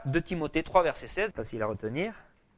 2 Timothée 3, verset 16, facile à retenir.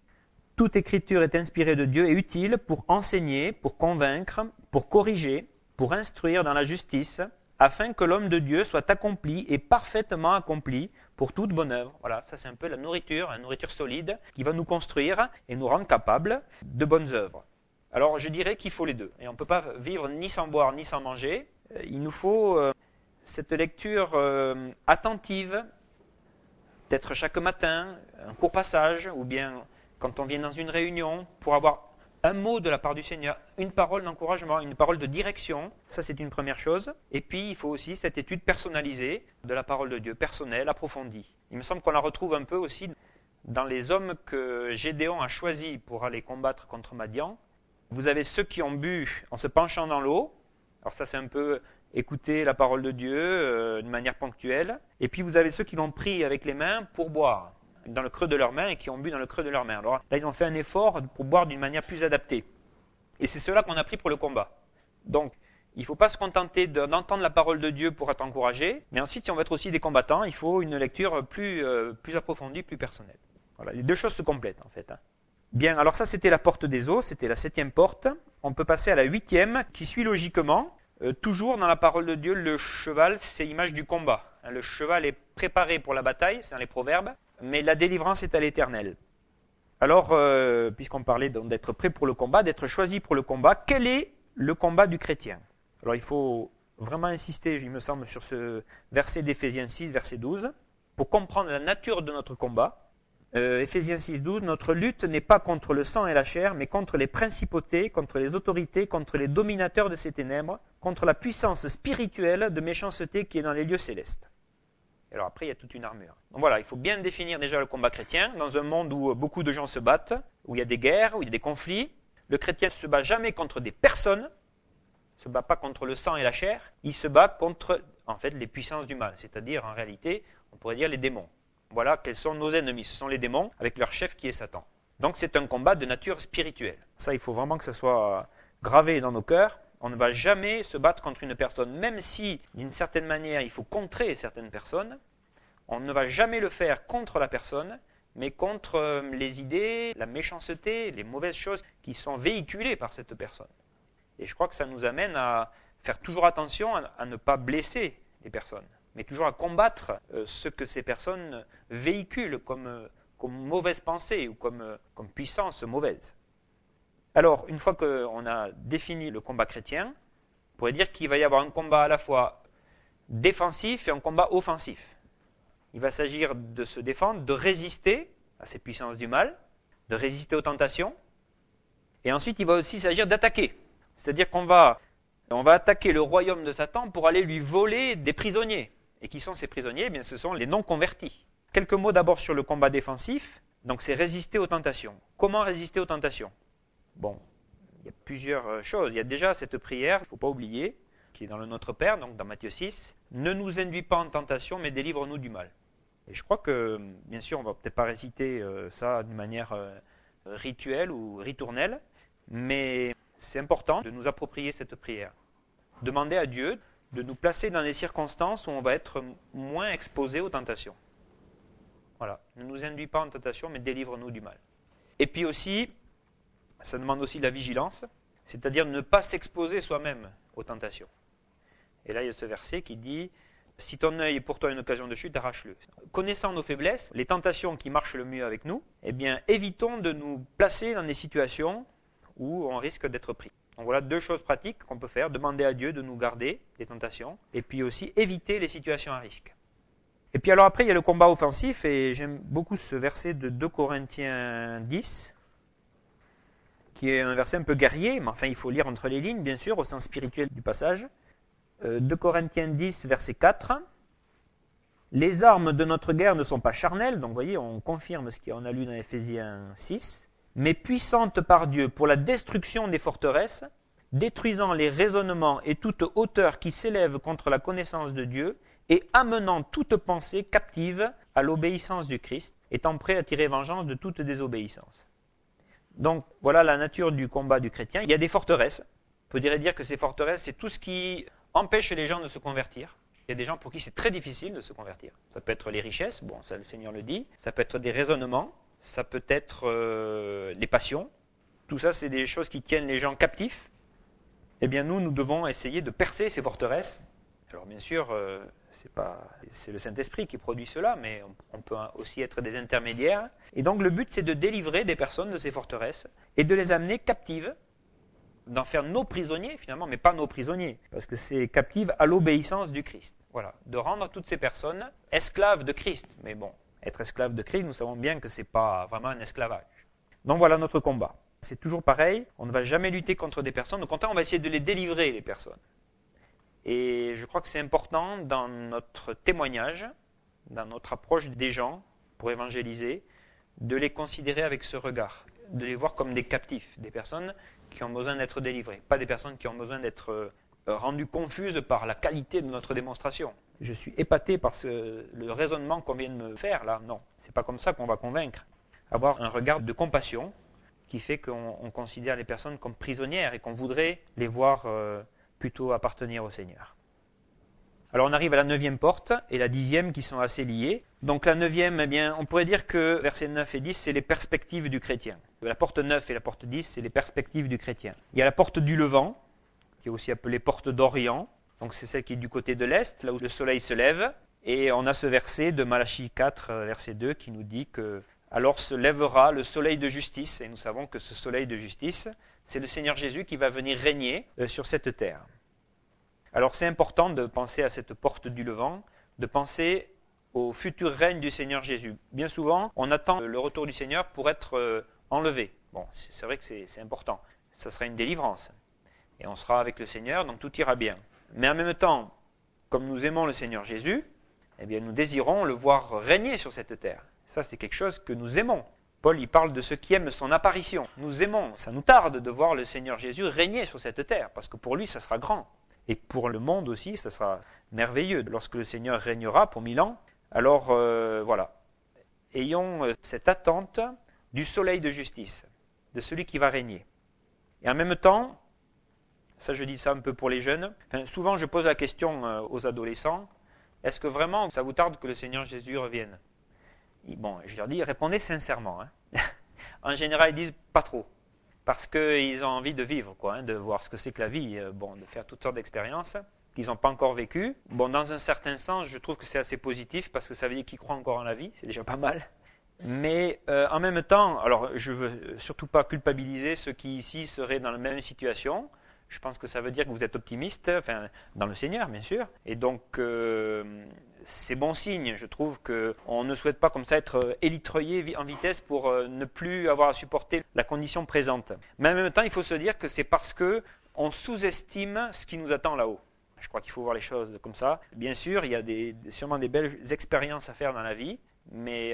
Toute écriture est inspirée de Dieu et utile pour enseigner, pour convaincre, pour corriger, pour instruire dans la justice, afin que l'homme de Dieu soit accompli et parfaitement accompli pour toute bonne œuvre. Voilà, ça c'est un peu la nourriture solide qui va nous construire et nous rendre capables de bonnes œuvres. Alors je dirais qu'il faut les deux. Et on ne peut pas vivre ni sans boire ni sans manger. Il nous faut cette lecture attentive, peut-être chaque matin, un court passage, ou bien quand on vient dans une réunion, pour avoir un mot de la part du Seigneur, une parole d'encouragement, une parole de direction. Ça, c'est une première chose. Et puis, il faut aussi cette étude personnalisée de la parole de Dieu, personnelle, approfondie. Il me semble qu'on la retrouve un peu aussi dans les hommes que Gédéon a choisis pour aller combattre contre Madian. Vous avez ceux qui ont bu en se penchant dans l'eau. Alors ça, c'est un peu écouter la parole de Dieu de manière ponctuelle. Et puis, vous avez ceux qui l'ont pris avec les mains pour boire dans le creux de leurs mains et qui ont bu dans le creux de leurs mains. Alors là, ils ont fait un effort pour boire d'une manière plus adaptée. Et c'est cela qu'on a pris pour le combat. Donc, il ne faut pas se contenter d'entendre la parole de Dieu pour être encouragé, mais ensuite, si on veut être aussi des combattants, il faut une lecture plus approfondie, plus personnelle. Voilà, les deux choses se complètent en fait. Bien, alors ça c'était la porte des eaux, c'était la 7e porte. On peut passer à la 8e, qui suit logiquement. Toujours dans la parole de Dieu, le cheval, c'est l'image du combat. Le cheval est préparé pour la bataille, c'est dans les proverbes, mais la délivrance est à l'Éternel. Alors, puisqu'on parlait d'être prêt pour le combat, d'être choisi pour le combat, quel est le combat du chrétien? Alors il faut vraiment insister, il me semble, sur ce verset d'Éphésiens 6, verset 12, pour comprendre la nature de notre combat. Éphésiens 6, 12, notre lutte n'est pas contre le sang et la chair, mais contre les principautés, contre les autorités, contre les dominateurs de ces ténèbres, contre la puissance spirituelle de méchanceté qui est dans les lieux célestes. Et alors après, il y a toute une armure. Donc voilà, il faut bien définir déjà le combat chrétien. Dans un monde où beaucoup de gens se battent, où il y a des guerres, où il y a des conflits, le chrétien ne se bat jamais contre des personnes, il ne se bat pas contre le sang et la chair, il se bat contre, en fait, les puissances du mal, c'est-à-dire, en réalité, on pourrait dire les démons. Voilà quels sont nos ennemis, ce sont les démons, avec leur chef qui est Satan. Donc c'est un combat de nature spirituelle. Ça, il faut vraiment que ça soit gravé dans nos cœurs. On ne va jamais se battre contre une personne, même si, d'une certaine manière, il faut contrer certaines personnes. On ne va jamais le faire contre la personne, mais contre les idées, la méchanceté, les mauvaises choses qui sont véhiculées par cette personne. Et je crois que ça nous amène à faire toujours attention à ne pas blesser les personnes, mais toujours à combattre ce que ces personnes véhiculent comme mauvaise pensée ou comme puissance mauvaise. Alors, une fois qu'on a défini le combat chrétien, on pourrait dire qu'il va y avoir un combat à la fois défensif et un combat offensif. Il va s'agir de se défendre, de résister à ces puissances du mal, de résister aux tentations, et ensuite il va aussi s'agir d'attaquer. C'est-à-dire qu'on va attaquer le royaume de Satan pour aller lui voler des prisonniers. Et qui sont ces prisonniers? Eh bien, ce sont les non-convertis. Quelques mots d'abord sur le combat défensif. Donc, c'est résister aux tentations. Comment résister aux tentations? Bon, il y a plusieurs choses. Il y a déjà cette prière, il ne faut pas oublier, qui est dans le Notre Père, donc dans Matthieu 6. « Ne nous induis pas en tentation, mais délivre-nous du mal ». Et je crois que, bien sûr, on ne va peut-être pas réciter ça d'une manière rituelle ou ritournelle, mais c'est important de nous approprier cette prière. Demander à Dieu de nous placer dans des circonstances où on va être moins exposé aux tentations. Voilà, ne nous induis pas en tentation, mais délivre-nous du mal. Et puis aussi, ça demande aussi de la vigilance, c'est-à-dire ne pas s'exposer soi-même aux tentations. Et là, il y a ce verset qui dit « Si ton œil est pour toi une occasion de chute, arrache-le ». Connaissant nos faiblesses, les tentations qui marchent le mieux avec nous, eh bien, évitons de nous placer dans des situations où on risque d'être pris. Donc voilà deux choses pratiques qu'on peut faire, demander à Dieu de nous garder des tentations, et puis aussi éviter les situations à risque. Et puis alors après, il y a le combat offensif, et j'aime beaucoup ce verset de 2 Corinthiens 10, qui est un verset un peu guerrier, mais enfin il faut lire entre les lignes, bien sûr, au sens spirituel du passage. 2 Corinthiens 10, verset 4. « Les armes de notre guerre ne sont pas charnelles », donc vous voyez, on confirme ce qu'on a lu dans Éphésiens 6, « mais puissantes par Dieu pour la destruction des forteresses, détruisant les raisonnements et toute hauteur qui s'élève contre la connaissance de Dieu, et amenant toute pensée captive à l'obéissance du Christ, étant prêt à tirer vengeance de toute désobéissance. » Donc voilà la nature du combat du chrétien. Il y a des forteresses. On peut dire que ces forteresses, c'est tout ce qui empêche les gens de se convertir. Il y a des gens pour qui c'est très difficile de se convertir. Ça peut être les richesses, bon, ça le Seigneur le dit. Ça peut être des raisonnements. Ça peut être les passions. Tout ça, c'est des choses qui tiennent les gens captifs. Eh bien, nous devons essayer de percer ces forteresses. Alors, bien sûr, c'est le Saint-Esprit qui produit cela, mais on peut aussi être des intermédiaires. Et donc, le but, c'est de délivrer des personnes de ces forteresses et de les amener captives, d'en faire nos prisonniers, finalement, mais pas nos prisonniers, parce que c'est captive à l'obéissance du Christ. Voilà, de rendre toutes ces personnes esclaves de Christ. Mais bon, être esclave de Christ, nous savons bien que ce n'est pas vraiment un esclavage. Donc voilà notre combat. C'est toujours pareil, on ne va jamais lutter contre des personnes, au contraire, on va essayer de les délivrer, les personnes. Et je crois que c'est important dans notre témoignage, dans notre approche des gens, pour évangéliser, de les considérer avec ce regard, de les voir comme des captifs, des personnes qui ont besoin d'être délivrées, pas des personnes qui ont besoin d'être rendues confuses par la qualité de notre démonstration. Je suis épaté par le raisonnement qu'on vient de me faire là. Non, c'est pas comme ça qu'on va convaincre. Avoir un regard de compassion qui fait qu'on considère les personnes comme prisonnières et qu'on voudrait les voir plutôt appartenir au Seigneur. Alors on arrive à la 9e porte et la 10e qui sont assez liées. Donc la 9e, eh bien, on pourrait dire que versets 9 et 10, c'est les perspectives du chrétien. La porte 9 et la porte 10, c'est les perspectives du chrétien. Il y a la porte du Levant, qui est aussi appelée porte d'Orient. Donc c'est celle qui est du côté de l'Est, là où le soleil se lève. Et on a ce verset de Malachie 4, verset 2, qui nous dit que « Alors se lèvera le soleil de justice ». Et nous savons que ce soleil de justice, c'est le Seigneur Jésus qui va venir régner sur cette terre. Alors c'est important de penser à cette porte du Levant, de penser au futur règne du Seigneur Jésus. Bien souvent, on attend le retour du Seigneur pour être enlevé. Bon, c'est vrai que c'est important. Ça sera une délivrance. Et on sera avec le Seigneur, donc tout ira bien. Mais en même temps, comme nous aimons le Seigneur Jésus, eh bien nous désirons le voir régner sur cette terre. Ça, c'est quelque chose que nous aimons. Paul, il parle de ceux qui aiment son apparition. Nous aimons, ça nous tarde de voir le Seigneur Jésus régner sur cette terre, parce que pour lui, ça sera grand. Et pour le monde aussi, ça sera merveilleux. Lorsque le Seigneur régnera pour 1000 ans, alors voilà. Ayons cette attente du soleil de justice, de celui qui va régner. Et en même temps, ça je dis ça un peu pour les jeunes, souvent je pose la question aux adolescents, est-ce que vraiment ça vous tarde que le Seigneur Jésus revienne ? Bon, je leur dis, répondez sincèrement. En général, ils disent pas trop. Parce qu'ils ont envie de vivre, de voir ce que c'est que la vie, de faire toutes sortes d'expériences qu'ils n'ont pas encore vécues. Bon, dans un certain sens, je trouve que c'est assez positif, parce que ça veut dire qu'ils croient encore en la vie, c'est déjà pas mal. Mais en même temps, alors je veux surtout pas culpabiliser ceux qui ici seraient dans la même situation. Je pense que ça veut dire que vous êtes optimiste, dans le Seigneur, bien sûr. Et donc, c'est bon signe. Je trouve qu'on ne souhaite pas comme ça être élitreillé en vitesse pour ne plus avoir à supporter la condition présente. Mais en même temps, il faut se dire que c'est parce qu'on sous-estime ce qui nous attend là-haut. Je crois qu'il faut voir les choses comme ça. Bien sûr, il y a sûrement des belles expériences à faire dans la vie, mais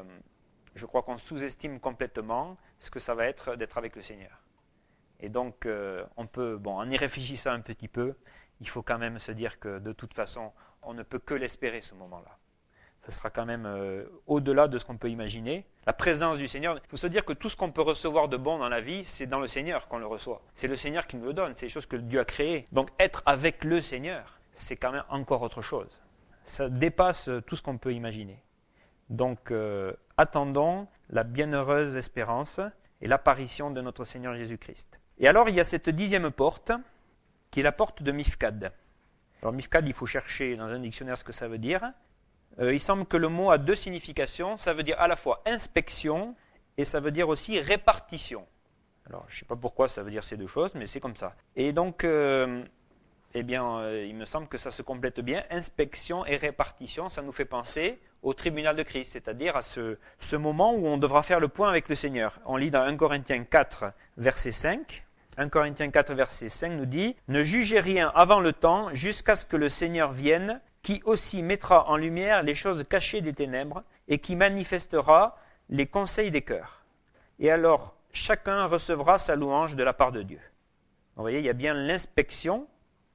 je crois qu'on sous-estime complètement ce que ça va être d'être avec le Seigneur. Et donc, on peut, en y réfléchissant un petit peu, il faut quand même se dire que de toute façon, on ne peut que l'espérer ce moment-là. Ça sera quand même au-delà de ce qu'on peut imaginer. La présence du Seigneur, il faut se dire que tout ce qu'on peut recevoir de bon dans la vie, c'est dans le Seigneur qu'on le reçoit. C'est le Seigneur qui nous le donne, c'est des choses que Dieu a créées. Donc être avec le Seigneur, c'est quand même encore autre chose. Ça dépasse tout ce qu'on peut imaginer. Donc attendons la bienheureuse espérance et l'apparition de notre Seigneur Jésus-Christ. Et alors il y a cette 10e porte, qui est la porte de Mifkad. Alors Mifkad, il faut chercher dans un dictionnaire ce que ça veut dire. Il semble que le mot a 2 significations. Ça veut dire à la fois inspection et ça veut dire aussi répartition. Alors je ne sais pas pourquoi ça veut dire ces 2 choses, mais c'est comme ça. Et donc, il me semble que ça se complète bien. Inspection et répartition, ça nous fait penser au tribunal de Christ, c'est-à-dire à ce moment où on devra faire le point avec le Seigneur. On lit dans 1 Corinthiens 4, verset 5. 1 Corinthiens 4, verset 5 nous dit « Ne jugez rien avant le temps, jusqu'à ce que le Seigneur vienne, qui aussi mettra en lumière les choses cachées des ténèbres, et qui manifestera les conseils des cœurs. Et alors, chacun recevra sa louange de la part de Dieu. » Vous voyez, il y a bien l'inspection.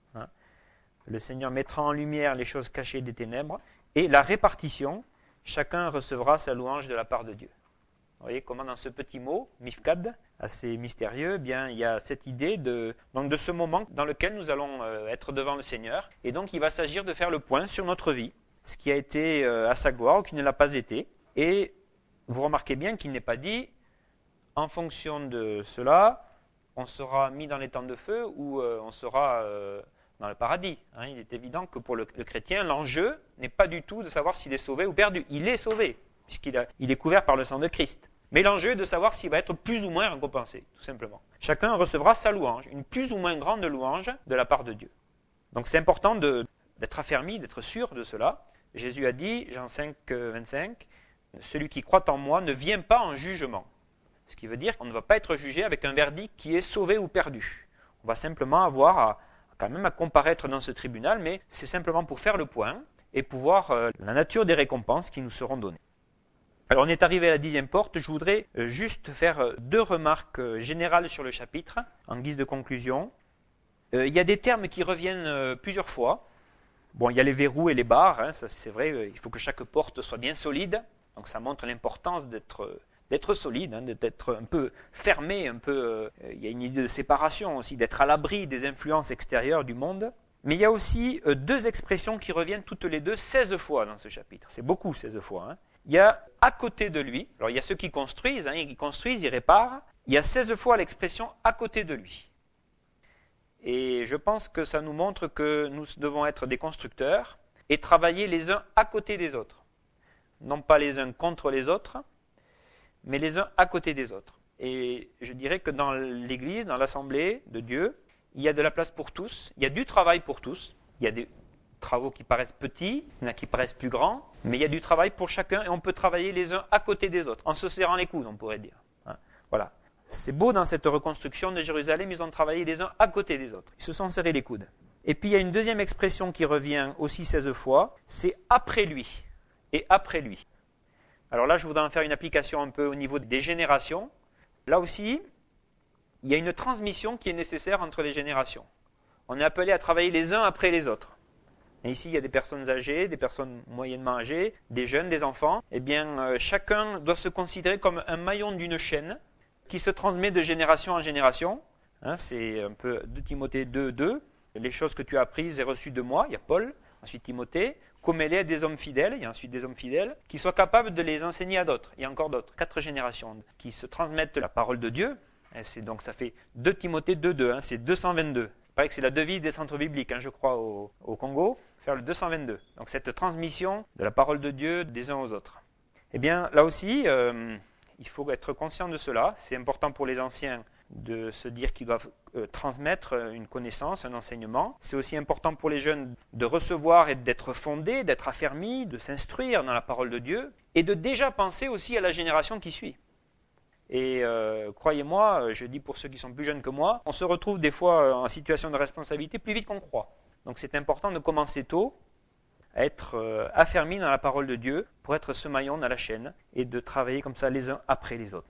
Le Seigneur mettra en lumière les choses cachées des ténèbres, et la répartition, chacun recevra sa louange de la part de Dieu. Vous voyez comment dans ce petit mot, mifkad, assez mystérieux, eh bien, il y a cette idée de ce moment dans lequel nous allons être devant le Seigneur. Et donc il va s'agir de faire le point sur notre vie, ce qui a été à sa gloire ou qui ne l'a pas été. Et vous remarquez bien qu'il n'est pas dit, en fonction de cela, on sera mis dans les temps de feu ou on sera dans le paradis. Il est évident que pour le chrétien, l'enjeu n'est pas du tout de savoir s'il est sauvé ou perdu. Il est sauvé, puisqu'il est couvert par le sang de Christ. Mais l'enjeu est de savoir s'il va être plus ou moins récompensé, tout simplement. Chacun recevra sa louange, une plus ou moins grande louange de la part de Dieu. Donc c'est important d'être affermi, d'être sûr de cela. Jésus a dit, Jean 5, 25, « Celui qui croit en moi ne vient pas en jugement ». Ce qui veut dire qu'on ne va pas être jugé avec un verdict qui est sauvé ou perdu. On va simplement avoir quand même à comparaître dans ce tribunal, mais c'est simplement pour faire le point et pour voir la nature des récompenses qui nous seront données. Alors on est arrivé à la 10e porte, je voudrais juste faire 2 remarques générales sur le chapitre, en guise de conclusion. Il y a des termes qui reviennent plusieurs fois. Bon, il y a les verrous et les barres, ça c'est vrai, il faut que chaque porte soit bien solide, donc ça montre l'importance d'être solide, d'être un peu fermé, il y a une idée de séparation aussi, d'être à l'abri des influences extérieures du monde. Mais il y a aussi 2 expressions qui reviennent toutes les deux 16 fois dans ce chapitre. C'est beaucoup, 16 fois. Il y a à côté de lui, alors il y a ceux qui construisent, ils réparent. Il y a 16 fois l'expression à côté de lui. Et je pense que ça nous montre que nous devons être des constructeurs et travailler les uns à côté des autres. Non pas les uns contre les autres, mais les uns à côté des autres. Et je dirais que dans l'Église, dans l'Assemblée de Dieu, il y a de la place pour tous, il y a du travail pour tous, il y a des travaux qui paraissent petits, il y en a qui paraissent plus grands, mais il y a du travail pour chacun et on peut travailler les uns à côté des autres, en se serrant les coudes, on pourrait dire. Voilà. C'est beau dans cette reconstruction de Jérusalem, ils ont travaillé les uns à côté des autres, ils se sont serrés les coudes. Et puis il y a une deuxième expression qui revient aussi 16 fois, c'est après lui, et après lui. Alors là, je voudrais en faire une application un peu au niveau des générations. Là aussi, il y a une transmission qui est nécessaire entre les générations. On est appelé à travailler les uns après les autres. Et ici, il y a des personnes âgées, des personnes moyennement âgées, des jeunes, des enfants. Eh bien, chacun doit se considérer comme un maillon d'une chaîne qui se transmet de génération en génération. C'est un peu 2 Timothée 2, 2. Les choses que tu as apprises et reçues de moi, il y a Paul, ensuite Timothée, commets-les à des hommes fidèles, il y a ensuite des hommes fidèles, qui soient capables de les enseigner à d'autres. Il y a encore d'autres, 4 générations, qui se transmettent la parole de Dieu. Et donc ça fait 2 Timothée 2, 2, c'est 222. Il paraît que c'est la devise des centres bibliques, je crois, au Congo, faire le 222. Donc cette transmission de la parole de Dieu des uns aux autres. Eh bien, là aussi, il faut être conscient de cela. C'est important pour les anciens de se dire qu'ils doivent transmettre une connaissance, un enseignement. C'est aussi important pour les jeunes de recevoir et d'être fondés, d'être affermis, de s'instruire dans la parole de Dieu et de déjà penser aussi à la génération qui suit. Et croyez-moi, je dis pour ceux qui sont plus jeunes que moi, on se retrouve des fois en situation de responsabilité plus vite qu'on croit. Donc c'est important de commencer tôt à être affermi dans la parole de Dieu pour être ce maillon dans la chaîne et de travailler comme ça les uns après les autres.